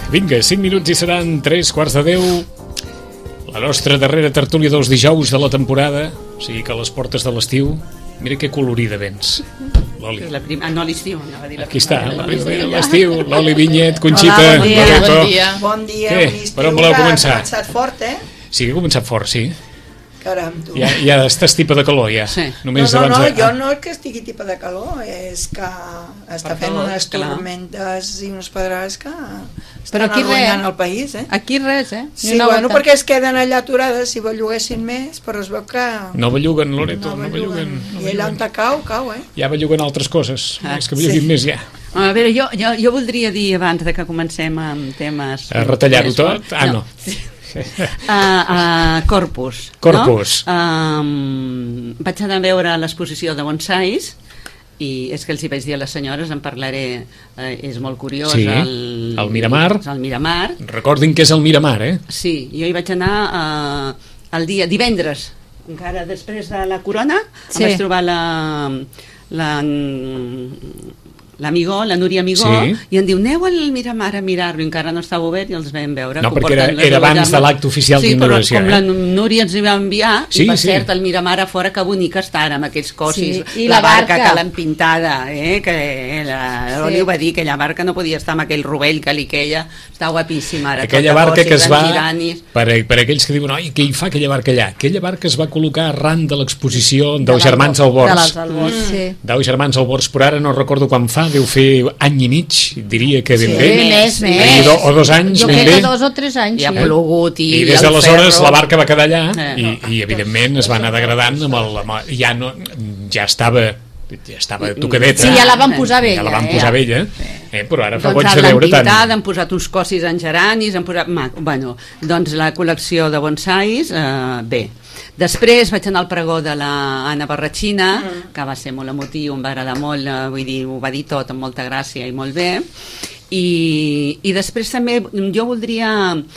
Vinga, 5 minuts i seran 3:15. La nostra darrera tertúlia dels dijous de la temporada, o sigui que a les portes de l'estiu. Mira que colorida vens, l'Oli. No, l'estiu. Aquí està, l'estiu, l'Oli Vinyet, Conxita. Hola, bon dia. Què? Per on voleu començar? Ha començat fort, Sí, que ha començat fort, sí. Caram, tu. Ja estàs tipa de calor, ja. Sí. Només No, abans jo no és que estigui tipa de calor, és que està fent unes tormentes i uns pedrals que estan arruïnant el país, Aquí res, Sí, bueno, perquè es queden allà aturades si belluguessin més, però es veu que... No belluguen, Loreto, no belluguen. I allà on te cau, Ja belluguen altres coses, és que belluguin més ja. A veure, jo voldria dir, abans de que comencem amb temes... A retallar-ho tot? No. Corpus. Vaig anar a veure l'exposició de bonsais i és que els hi vaig dir a les senyores, en parlaré, és molt curiós. Sí, el Miramar. El Miramar. Recordin que és el Miramar, Sí, jo hi vaig anar el dia divendres, encara després de la Corona, em vaig trobar l'Amigó, la Núria Amigó, i em diu, aneu al Miramar a mirar-lo, encara no estava obert i els vam veure. No, perquè era abans de l'acte oficial d'inauguració. Sí, però com la Núria ens hi va enviar, i per cert, el Miramar a fora, que bonica està ara amb aquests cossis, la barca que l'han pintada, que l'Oli ho va dir, aquella barca no podia estar amb aquell rovell que li queia, està guapíssima ara. Aquella barca que es va, per aquells que diuen, oi, què hi fa aquella barca allà? Aquella barca es va col·locar arran de l'exposició dels Germans Alborz. Deu Germans Alborz, però ara no recordo quan fa, deu fer any i mig, diria que ben bé. Més. O 2 anys, jo crec que 2 o 3 anys. I ha plogut i des d'aleshores la barca va quedar allà i evidentment es va anar degradant ja estava tocadeta. Sí, ja la van posar vella. Ja la van posar vella, però ara fa goig de veure tant. Doncs han posat uns cossis en geranis, bueno, doncs la col·lecció de bonsais, bé. Després vaig anar al pregó de l'Anna Barratxina, que va ser molt emotiu, em va agradar molt, vull dir, ho va dir tot amb molta gràcia i molt bé. I després també jo voldria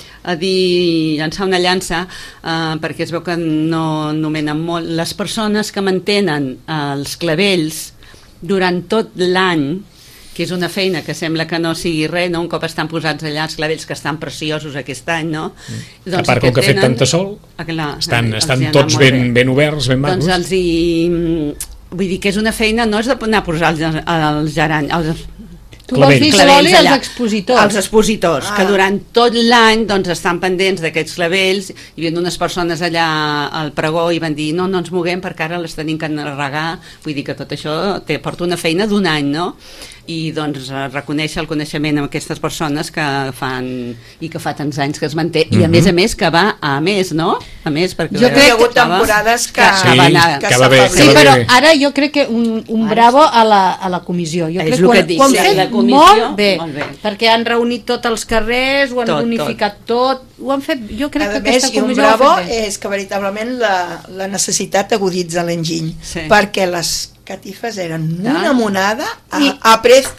llançar una llança, perquè es veu que no nomenen molt, les persones que mantenen els clavells durant tot l'any, que és una feina que sembla que no sigui res, no? Un cop estan posats allà els clavells, que estan preciosos aquest any, no? Doncs a part, com que ha fet tanta sol, estan tots ben oberts, ben macos. Doncs vull dir que és una feina, no és d'anar a posar els gerans, tu vols dir, Loli, els expositors? Els expositors, que durant tot l'any estan pendents d'aquests clavells. Hi havia unes persones allà al pregó i van dir, no ens moguem perquè ara les tenim que regar. Vull dir que tot això porta una feina d'un any, no? I doncs reconèixer el coneixement amb aquestes persones que fan i que fa tants anys que es manté i a més que va a més, no? A més, perquè jo crec que hi ha hagut temporades que va bé. Sí, però ara jo crec que un bravo a la comissió. Jo crec que ho han fet molt bé, perquè han reunit tots els carrers, ho han unificat tot, ho han fet, jo crec que aquesta comissió ho ha fet bé. I un bravo és que veritablement la necessitat aguditza l'enginy, perquè les catifes eren una monada a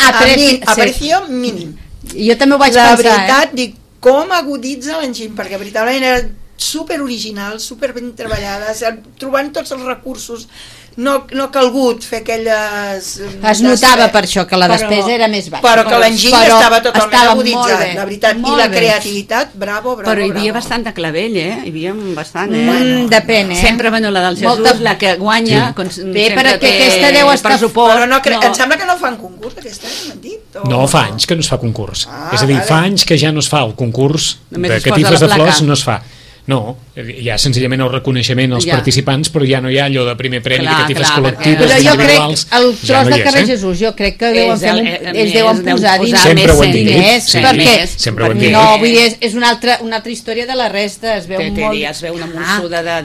precio mínim. Jo també ho vaig pensar. La veritat, dic, com aguditza l'enginy, perquè veritablement era super original, super ben treballades, trobant tots els recursos. No ha calgut fer aquelles... Es notava per això que la despesa era més baixa. Però que l'enginy estava totalment aguditzat, la veritat. I la creativitat, bravo. Però hi havia bastant de clavell, Hi havia bastant, Depèn, Sempre, la del Jesús, la que guanya... Bé, perquè aquesta deu estar... Però em sembla que no fan concurs, aquesta, m'han dit. No, fa anys que no es fa concurs. És a dir, fa anys que ja no es fa el concurs de catifes de flors, no es fa. No, hi ha senzillament el reconeixement als participants, però ja no hi ha allò de primer premi de catifes col·lectives, individuals. Però jo crec, el tros de carrer Jesús, jo crec que deuen posar dins sempre ho hem dit, sempre ho hem dit. No, vull dir, és una altra història de la resta, es veu molt... Es veu una monsuda de...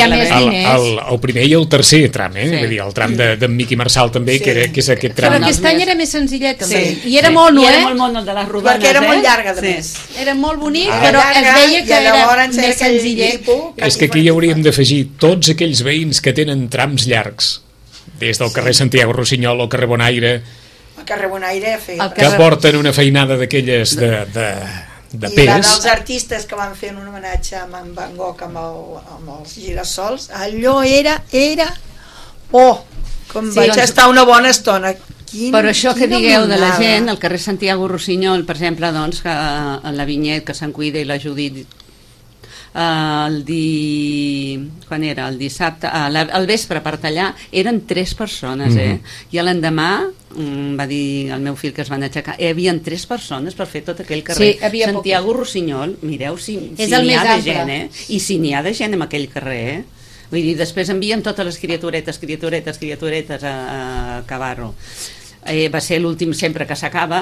El primer i el tercer tram, vull dir, el tram d'en Miqui Marçal també, que és aquest tram. Però aquest any era més senzillet, també. I era molt nou, Era molt mono el de les rodanes, perquè era molt llarga, a més. Era molt bonic, però es veia que era més senzillet. És que aquí hi hauríem d'afegir tots aquells veïns que tenen trams llargs, des del carrer Santiago Rossinyol al carrer Bonaire, que porten una feinada d'aquelles de pes. I la dels artistes que van fer un homenatge a en Van Gogh amb els girassols, allò era com vaig estar una bona estona Però això que digueu de la gent, al carrer Santiago Rossinyol, per exemple, doncs, que la Vinyet, que se'n cuida, i la Judit, quan era? El dissabte, al vespre per tallar, eren 3 persones, i l'endemà va dir el meu fill que es van aixecar, hi havia 3 persones per fer tot aquell carrer. Santiago Rossinyol, mireu si n'hi ha de gent, i si n'hi ha de gent en aquell carrer, vull dir, després envien totes les criaturetes a Cavarro. Va ser l'últim sempre que s'acaba.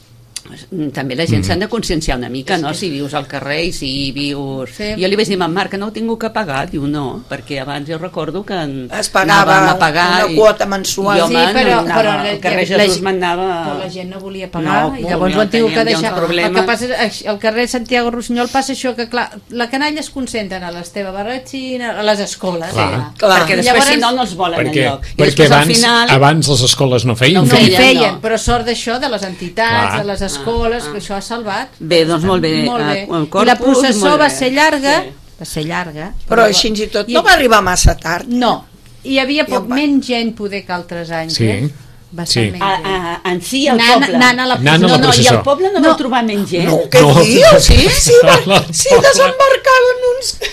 També la gent s'han de conscienciar una mica, no? Si vius al carrer i si vius... Jo li vaig dir a en Marc que no ho tinc que pagar, diu no, perquè abans jo recordo que es pagava una quota mensual. Sí, però el carrer Jesús m'anava... Però la gent no volia pagar i llavors ho han tingut que deixar. El que passa és al carrer Santiago Rossinyol passa això, que clar, la canalla es concentren a l'Esteve Barratxina, a les escoles, perquè després si no els volen enlloc. Perquè abans les escoles no feien. No feien, però sort d'això de les entitats, de les escoles, que això ha salvat. Bé, doncs molt bé. I la processó va ser llarga, però així i tot no va arribar massa tard. No, hi havia menys gent poder que altres anys, va ser menys gent. En si el poble. No, i el poble no va trobar menys gent. No, què dius? Sí, desembarcaven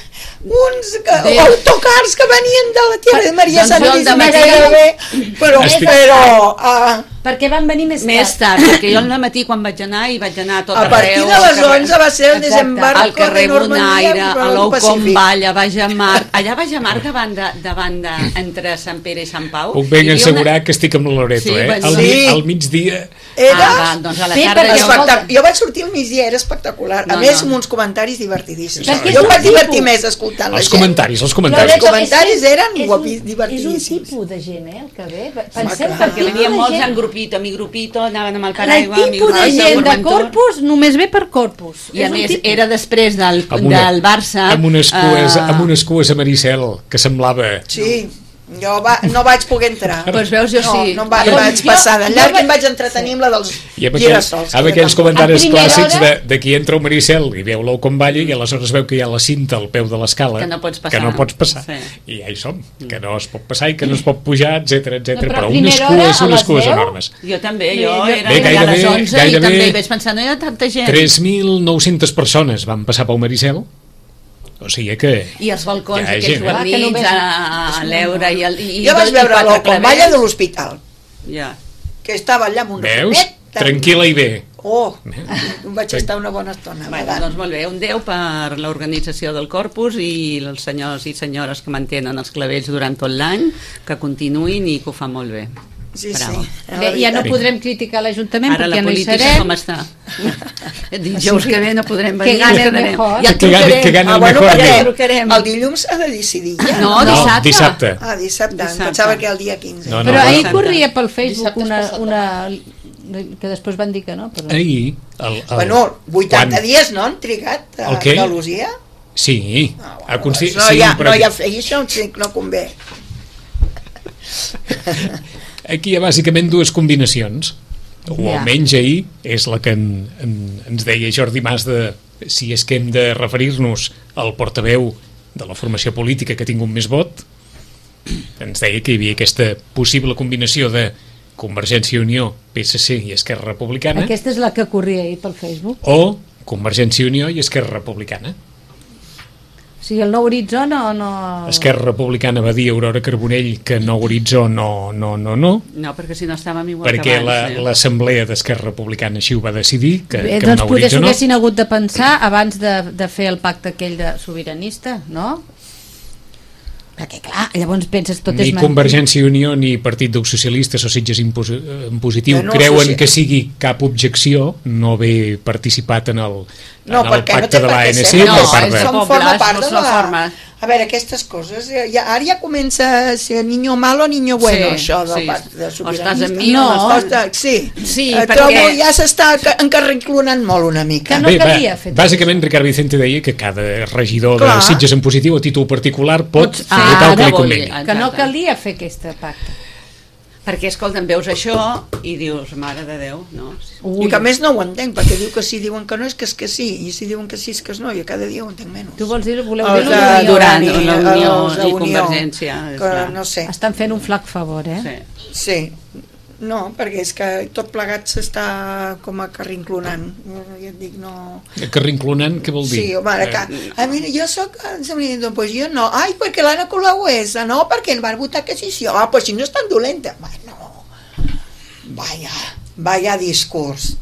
uns autocars que venien de la Tierra de Maria Sant Isidre, però perquè van venir més tard, perquè jo al matí quan vaig anar a tot arreu, a partir de les 11 va ser el desembarco al carrer Bonaire, a l'Oucom Vall, a Baix a Mar, allà a Baix a Mar davant entre Sant Pere i Sant Pau. Puc ben assegurar que estic amb la Loreto, al migdia doncs a la tarda jo vaig sortir al migdia, era espectacular, a més amb uns comentaris divertidíssims, jo em vaig divertir més escoltant la gent. Els comentaris eren divertidíssims. És un tipus de gent, el que ve, pensem, perquè hi havia molts en grupito, mi grupito, anaven amb el paraigua, el tipus de gent de Corpus només ve per Corpus, i a més era després del Barça amb unes cues a Maricel que semblava jo no vaig poder entrar, doncs veus, jo sí, no vaig passar de llarg, em vaig entretenir amb la dels girassols, amb aquells comentaris clàssics de qui entra el Maricel i veu l'Oucom Vall i aleshores veu que hi ha la cinta al peu de l'escala que no pots passar i ja hi som, que no es pot passar i que no es pot pujar, etc, però unes cues enormes. Jo també, jo era allà a les 11 i també vaig pensar, no hi ha tanta gent. 3.900 persones van passar pel Maricel. O sigui que... I els balcons aquells guarnits a l'Eure jo vaig veure l'Oucom Vall de l'hospital que estava allà amb un veus? Tranquil·la i bé. Vaig estar una bona estona. Doncs molt bé, un 10 per l'organització del Corpus i els senyors i senyores que mantenen els clavells durant tot l'any, que continuïn i que ho fan molt bé. Sí. Bé, ja no podrem criticar l'Ajuntament perquè no hi serem. Com està? Dijous que ve no podrem venir. Que gane el mejor. Que gane el mejor. El dilluns s'ha de decidir ja. No, dissabte. Dissabte. Pensava que el dia 15. Però ahir corria pel Facebook una que després van dir que no. Ahir. 80 dies, no? Han trigat a Andalusia? Sí. No hi ha feia això, no convé. Aquí hi ha bàsicament dues combinacions, o almenys ahir és la que ens deia Jordi Mas de si és que hem de referir-nos al portaveu de la formació política que ha tingut més vot, ens deia que hi havia aquesta possible combinació de Convergència i Unió, PSC i Esquerra Republicana. Aquesta és la que corria ahir pel Facebook. O Convergència i Unió i Esquerra Republicana. O sigui, el Nou Horitzó no... Esquerra Republicana va dir a Aurora Carbonell que Nou Horitzó no. No, perquè si no estàvem igual que abans. Perquè l'Assemblea d'Esquerra Republicana així ho va decidir, que Nou Horitzó no. Doncs potser s'ho haguessin hagut de pensar abans de fer el pacte aquell de sobiranista, no? Perquè clar, llavors penses tot és ni Convergència i Unió ni Partit dels Socialistes o Sitges en positiu creuen que sigui cap objecció no haver participat en el pacte de l'ANC forma part de la... A veure, aquestes coses ara ja comença a ser niño malo, niño bueno, això del pacte de sobiranista. Sí, trobo ja s'està encarriclonant molt una mica. Que no calia fer. Bàsicament Ricard Vicente deia que cada regidor de Sitges en positiu a títol particular pot votar el que li conveni. Que no calia fer aquest pacte. Perquè, escolta, veus això i dius, mare de Déu, no? I que a més no ho entenc, perquè diu que si diuen que no és que sí, i si diuen que sí és que no, i cada dia ho entenc menys. Tu vols dir, voleu dir Duran i la Unió i Convergència. No sé. Estan fent un flac favor, Sí. No, perquè és que tot plegat s'està com a carrinclonant. Jo et dic, no... Carrinclonant, què vol dir? Sí, home, mira, jo soc... Pues jo no. Ai, perquè l'Anna Colau és. No, perquè el van votar que sí. Pues si no és tan dolenta. Bueno, vaya discurs.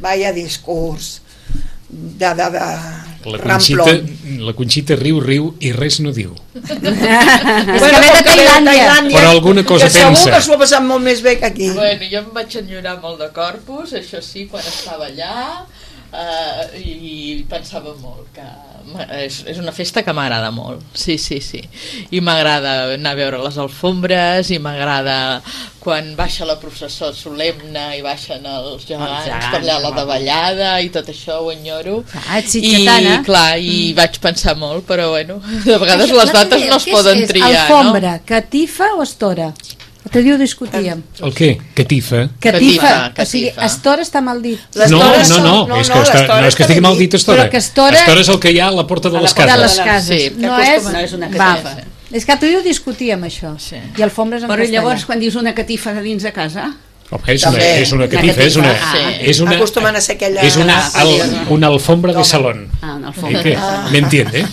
La Conxita riu i res no diu. Bueno, de Tailàndia. Però alguna cosa pensa. Segur que s'ho ha passat molt més bé que aquí. Bueno, jo em vaig enyorar molt de Corpus, això sí, quan estava allà, i pensava molt que és una festa que m'agrada molt, sí, i m'agrada anar a veure les alfombres, i m'agrada quan baixa la processó solemne i baixen els gegants per allà la davallada i tot això ho enyoro, i clar, i vaig pensar molt, però bueno, de vegades les dates no es poden triar, no? Alfombra, catifa o estora? L'altre dia ho discutíem. El què? Catifa? O sigui, estora està mal dit. No, és que estigui mal dit estora. Estora és el que hi ha a la porta de les cases. De les cases. No és una catifa. És que l'altre dia ho discutíem, això. I alfombres en castellà. Però llavors, quan dius una catifa de dins de casa... És una catifa, és una... Acostumen a ser aquella... És una alfombra de salón. ¿Me entiende?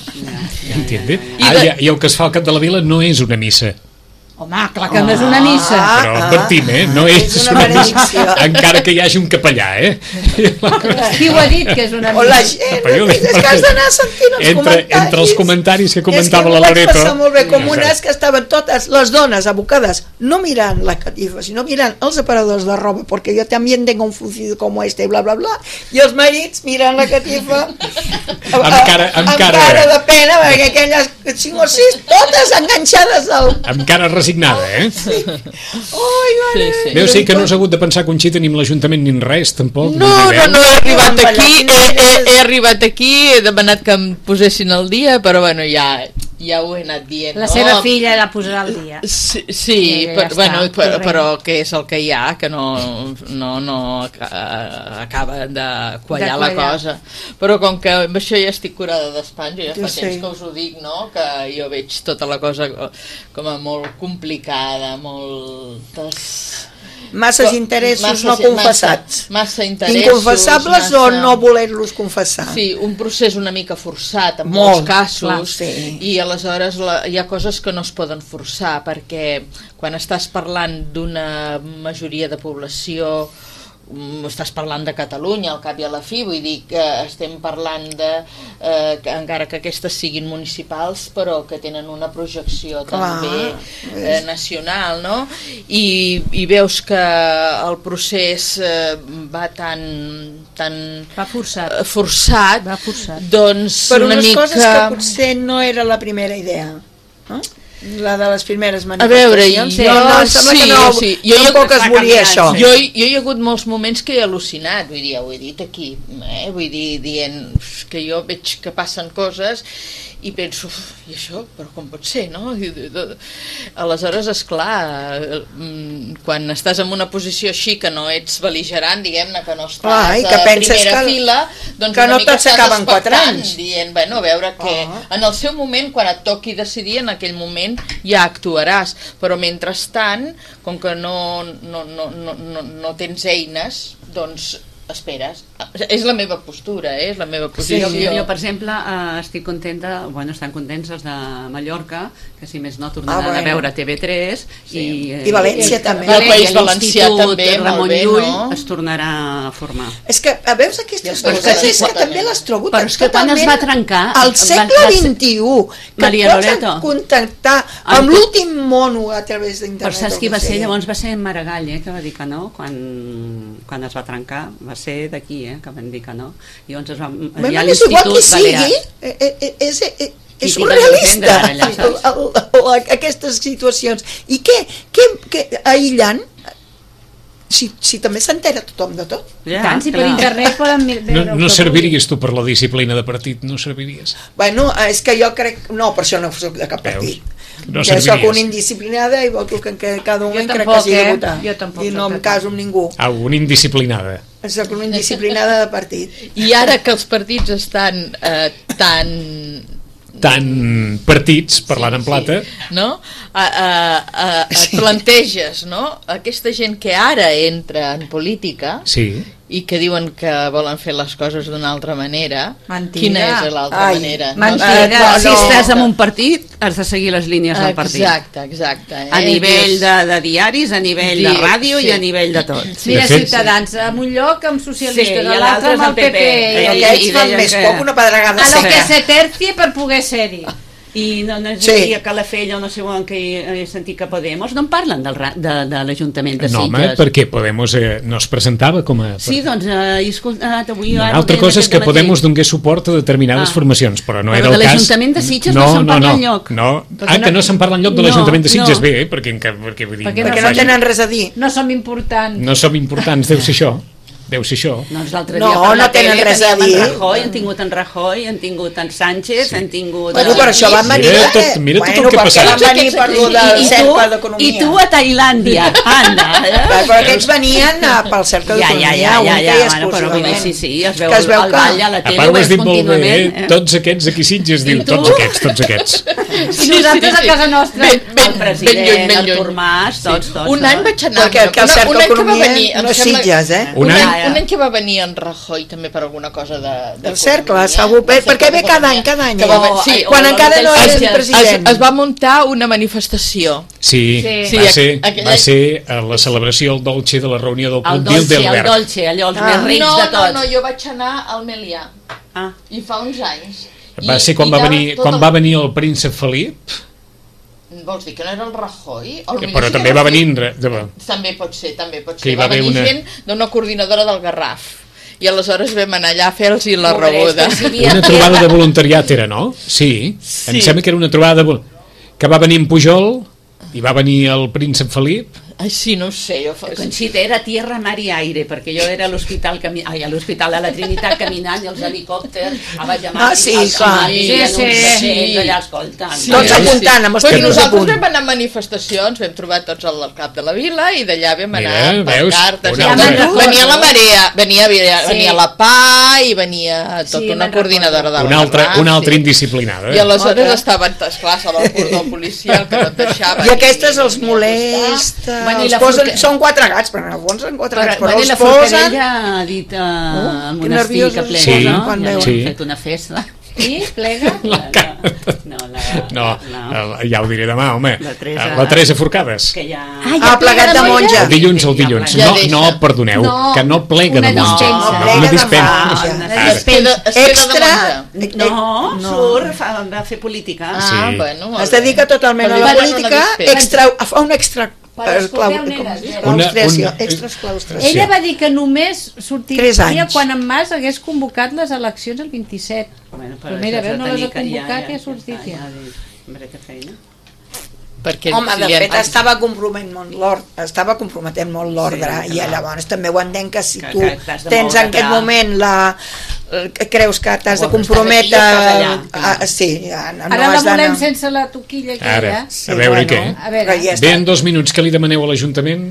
I el que es fa al cap de la vila no és una missa. Home, clar que no és una missa. Però advertim, no és una missa, encara que hi hagi un capellà, Qui ho ha dit que és una missa? O la gent, és que has d'anar sentint els comentaris. Entre els comentaris que comentava la Loreto. És que ho vaig passar molt bé, com unes que estaven totes les dones abocades, no mirant la catifa, sinó mirant els aparadors de roba, perquè jo també tengo un funcionario como este, bla, bla, bla, i els marits mirant la catifa amb cara de pena, perquè aquelles 5 o 6, totes enganxades amb cara resignada, Sí. Deu ser que no has hagut de pensar, Conxita, ni amb l'Ajuntament ni en res, tampoc. No, he arribat aquí, he arribat aquí, he demanat que em posessin al dia, però bueno, ja ho he anat dient. La seva filla la posarà al dia. Sí, però que és el que hi ha, que no acaba de quallar la cosa. Però com que amb això ja estic curada d'espant, jo ja fa temps que us ho dic, no? Que jo veig tota la cosa com a molt complicada, moltes... Masses interessos no confessats. Massa interessos. Inconfessables o no voler-los confessar. Sí, un procés una mica forçat en molts casos, i aleshores hi ha coses que no es poden forçar, perquè quan estàs parlant d'una majoria de població, estàs parlant de Catalunya al cap i a la fi, vull dir que estem parlant de encara que aquestes siguin municipals, però que tenen una projecció també nacional, no? I veus que el procés va va forçat, doncs per unes coses que potser no era la primera idea, no? La de les primeres manifestacions. Jo tampoc es volia això. Jo hi ha hagut molts moments que he al·lucinat, vull dir, ho he dit aquí, vull dir, dient que jo veig que passen coses i penso, i això, però com pot ser, no? Aleshores, esclar, quan estàs en una posició així que no ets bel·ligerant, diguem-ne, que no estàs a primera fila, doncs una mica estàs expectant, dient, bueno, a veure què... En el seu moment, quan et toqui decidir, en aquell moment ja actuaràs, però mentrestant, com que no tens eines, doncs esperes. És la meva postura, és la meva posició. Jo, per exemple, estic contenta, estan contents els de Mallorca, que si més no tornaran a veure TV3, i València també. El País Valencià també, Ramon Llull es tornarà a formar. És que, veus aquestes coses, és que també les trobo però és que quan es va trencar al segle XXI, que pots contactar amb l'últim mono a través d'internet. Però saps qui va ser? Llavors va ser Maragall, que va dir que no, quan es va trencar, va ser d'aquí, que van dir que no. I llavors es va... És igual que sigui, és surrealista aquestes situacions. I què aïllant, si també s'entera tothom de tot. Tant, si per internet poden veure... No serviries tu per la disciplina de partit, no serviries? Bueno, és que jo crec... No, per això no soc de cap partit. No que soc una indisciplinada i voto que en cada moment crec que hagi de votar. I no em caso amb ningú. Una indisciplinada. Soc una indisciplinada de partit. I ara que els partits estan tan tant partits, parlant en plata. No? Et planteges, no? Aquesta gent que ara entra en política i que diuen que volen fer les coses d'una altra manera. Mentida. Quina és l'altra manera? Mentida. Si estàs en un partit, has de seguir les línies del partit. Exacte. A nivell de diaris, a nivell de ràdio i a nivell de tot. Mira, Ciutadans, en un lloc amb socialistes, a l'altre amb el PP. I aquests fan més poc una pedregada seca. A lo que se tercie per poder ser-hi. I no és aquí a Calafell o no sé on que he sentit que Podemos no en parlen de l'Ajuntament de Sitges. No, home, perquè Podemos no es presentava com a... Sí, doncs he escoltat avui... Una altra cosa és que Podemos donés suport a determinades formacions, però no era el cas... Però de l'Ajuntament de Sitges no se'n parla enlloc. Que no se'n parla enlloc de l'Ajuntament de Sitges, bé, perquè no tenen res a dir. No som importants. No som importants, deu ser això. No tenen res a dir. Han tingut en Rajoy, han tingut en Sánchez, han tingut... Bueno, per això van venir... Mira tot el que ha passat. Van venir per lo del cercle d'economia. I tu a Tailàndia, anda. Però aquests venien pel cercle d'economia. Però sí, es veu el ball a la tele, ho veus contínuament. Tots aquests aquí Sitges, diu, tots aquests. I nosaltres a casa nostra. El president, Artur Mas, tots. Un any vaig anar... Perquè el cercle d'economia no és Sitges, Un any que va venir en Rajoy també per alguna cosa del cercle, segur, perquè ve cada any quan encara no és president. Es va muntar una manifestació. Sí, va ser la celebració al Dolce de la reunió del Club Bilderberg. El Dolce, allò els més rics de tots. No, jo vaig anar al Melià i fa uns anys. Va ser quan va venir el príncep Felip. Vols dir que no era el Rajoy? Però també va venir... També pot ser. Va venir gent d'una coordinadora del Garraf. I aleshores vam anar allà a fer-los la rebuda. Una trobada de voluntariat era, no? Sí. Em sembla que era una trobada que va venir en Pujol i va venir el príncep Felip. Ai, sí, no ho sé. Conxita, era tierra, mar i aire, perquè jo era a l'hospital de la Trinitat caminant i els helicòpters vaig llamar allà escoltant. Tots apuntant amb els temes a punt. Nosaltres vam anar a manifestacions, vam trobar tots al cap de la vila i d'allà vam anar per cartes. Venia la Marea, venia la PA i venia tota una coordinadora de la Garraf. Una altra indisciplinada. I aleshores estaven, esclar, amb el cordó policial que no et deixava. I aquestes els molesta... Són 4 gats, però en el fons són 4 gats, però els posen... La Forcadella ha dit al monestir que plega, no? Ja han fet una festa. I plega? No, ja ho diré demà, home. La Teresa Forcades. Ha plegat de monja. El dilluns. No, perdoneu, que no plega de monja. Una dispensa. Extra. No, va fer política. Es dedica totalment a la política, fa un extra claustració. Ella va dir que només sortiria quan en Mas hagués convocat les eleccions el 27. Però mira, no les ha convocat i ha sortit ja. Home, de fet estava comprometent molt l'ordre i llavors també ho entenc que si tu tens en aquest moment creus que t'has de comprometre ara la volem sense la toquilla aquella. A veure què. Bé, en 2 minuts que li demaneu a l'Ajuntament?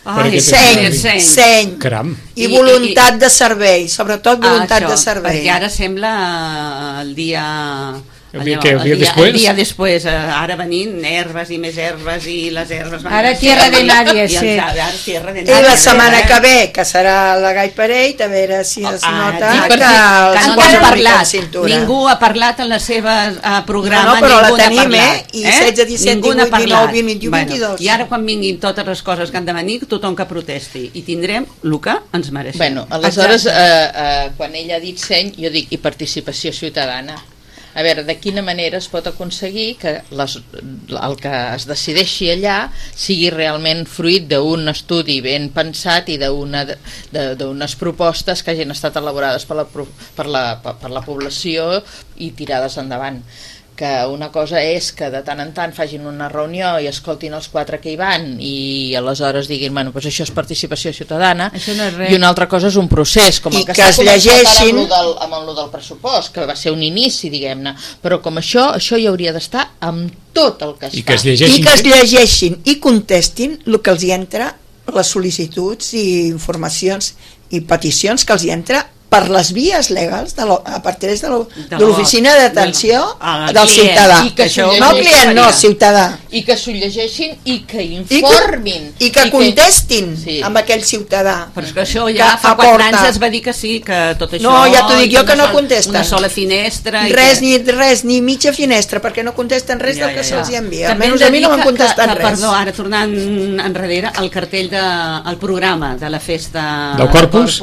Seny i voluntat de servei, sobretot voluntat de servei, perquè ara sembla el dia El dia després, ara venint herbes i més herbes i les herbes ara tierra de nadie, sí. I la setmana que ve, que serà la Gai Parell, a veure si es nota que no han parlat, ningú ha parlat en les seves programes, però la tenim, i 16, 17, 18, 19, 20, 21, 22. I ara quan vinguin totes les coses que han de venir, tothom que protesti, i tindrem el que ens mereixem. Bueno, aleshores, quan ella ha dit seny, jo dic, i participació ciutadana. A veure, de quina manera es pot aconseguir que el que es decideixi allà sigui realment fruit d'un estudi ben pensat i d'unes propostes que hagin estat elaborades per la població i tirades endavant. Que una cosa és que de tant en tant facin una reunió i escoltin els 4 que hi van i aleshores diguin, bueno, doncs això és participació ciutadana, i una altra cosa és un procés, com el que s'ha començat amb el del pressupost, que va ser un inici, diguem-ne, però com això hi hauria d'estar amb tot el que es fa. I que es llegeixin i contestin el que els hi entra, les sol·licituds i informacions i peticions que els hi entra per les vies legals a partir de l'oficina d'atenció del ciutadà. No el client, no, ciutadà. I que s'ho llegeixin i que informin. I que contestin amb aquell ciutadà. Però és que això ja fa 4 anys es va dir que sí, que tot això... No, ja t'ho dic jo que no contesten. Una sola finestra... Res, ni mitja finestra, perquè no contesten res del que se'ls envia. Almenys a mi no m'han contestat res. Perdó, ara tornant enrere, el cartell del programa de la festa del Corpus,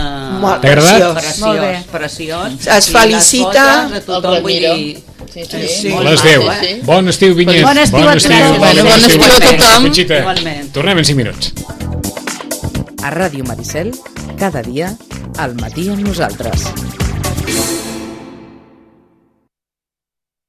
preciós. Es felicita tothom, vull dir... Les 10. Bon estiu, Vinyet. Bon estiu a tothom. Tornem en 5 minuts. A Ràdio Maricel, cada dia, al matí amb nosaltres.